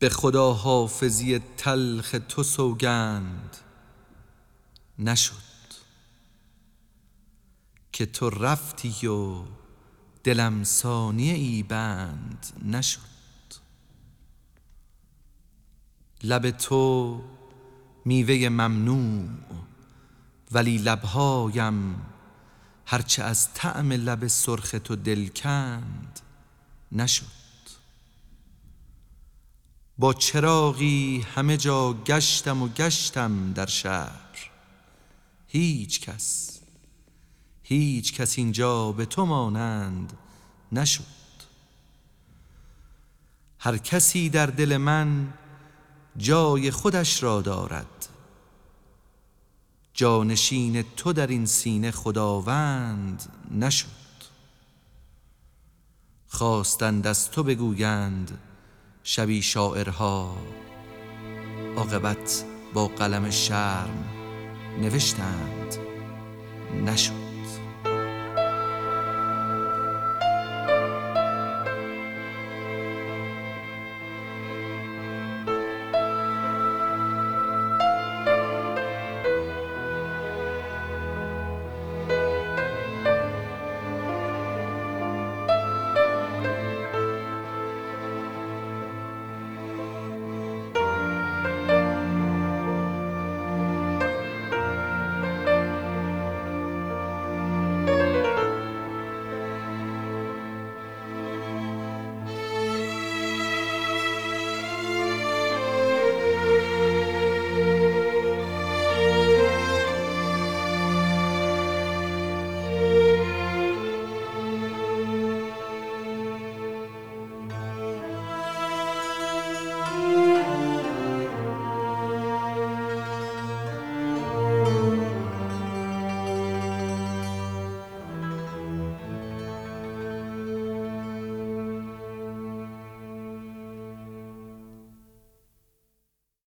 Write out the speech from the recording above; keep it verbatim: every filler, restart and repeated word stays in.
به خدا حافظی تلخ تو سوگند نشد، که تو رفتی و دلم ثانیه ای بند نشد. لب تو میوه ممنوع، ولی لبهایم هرچه از طعم لب سرخ تو دل کند نشد. با چراغی همه جا گشتم و گشتم در شهر، هیچ کس هیچ کس اینجا به تو مانند نشد. هر کسی در دل من جای خودش را دارد، جانشین تو در این سینه خداوند نشد. خواستند از تو بگویند شبی شاعرها، عاقبت با قلم شرم نوشتند نشد.